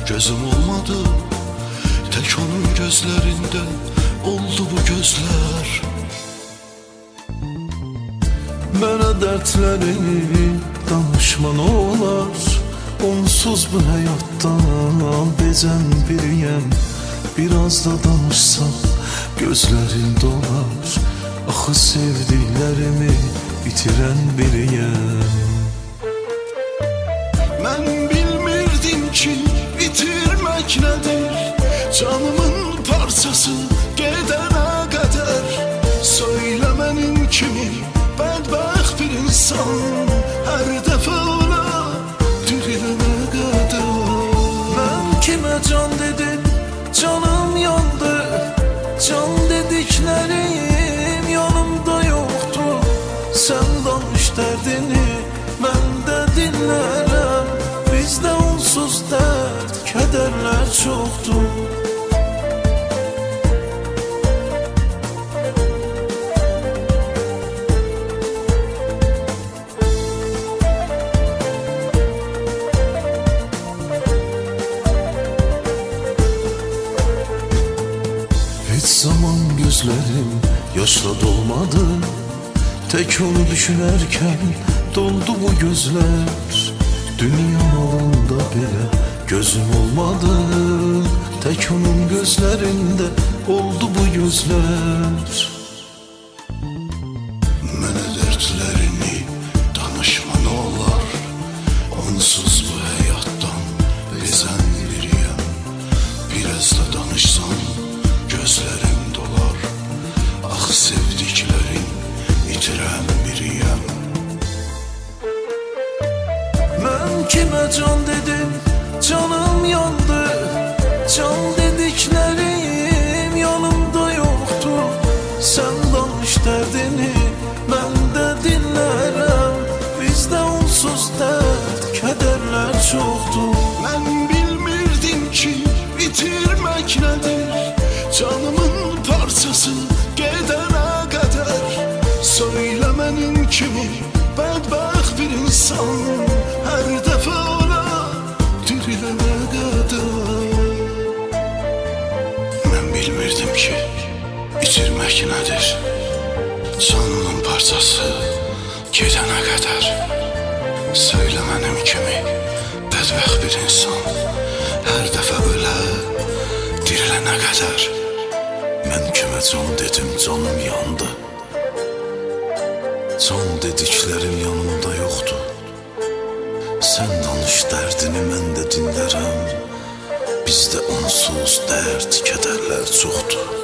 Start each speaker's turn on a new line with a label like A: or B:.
A: gözüm olmadı. Tek onun gözlerinde oldu bu gözler. Mənə dərdlərini danışma nə olar, onsuz bu həyatdan bezən biriyəm. Biraz da danışsam gözlərim dolar, axı sevdiklərimi itirən biriyəm. Mən bilmirdim ki itirmək nədir, canımın parçası gedənə qədər. Söylə mənim kimi bədbəxt bir insan hər dəfə ola dirilənə qədər. Mən kimə can dedim, canım yandı. Can dediklərim yanımda yoxdur. Sən danış dərdini, mən də dinlərəm. Bizdə onsuz dərd, kədərlər çoxdur. Hiç zaman gözlerim yaşla dolmadı. Tek onu düşünərkən doldu bu gözlər. Dünya malında belə gözüm olmadı. Tek onun gözlərində oldu bu gözlər. Mənə dərdlərini danışma nə olar, onsuz bu həyatdan bezən biriyəm. Biraz da danışsam gözlərim dolar, ax sevdiklərim itirən biriyəm. Mən kimə can dedim, canım yandı. Can dediklərim yanımda yoxdur. Sən danış dərdini, mən də dinlərəm. Bizdə onsuz dərd, kədərlər çoxdur. Mən bilmirdim ki itirmək nədir, canımın parçası gedənə qədər. Söylə mənim kimi bədbəxt bir insan hər dəfə ola dirilənə qədər. Mən bilmirdim ki itirmək nədir, canımın parçası gedənə qədər. Söylə mənim kimi bədbəxt bir insan hər dəfə ölə dirilənə qədər. Mən kimə can dedim, canım yandı. Can dediklərim yanımda yoxdur. Sən danış dərdini, mən də dinlərəm. Bizdə onsuz dərd, kədərlər çoxdur.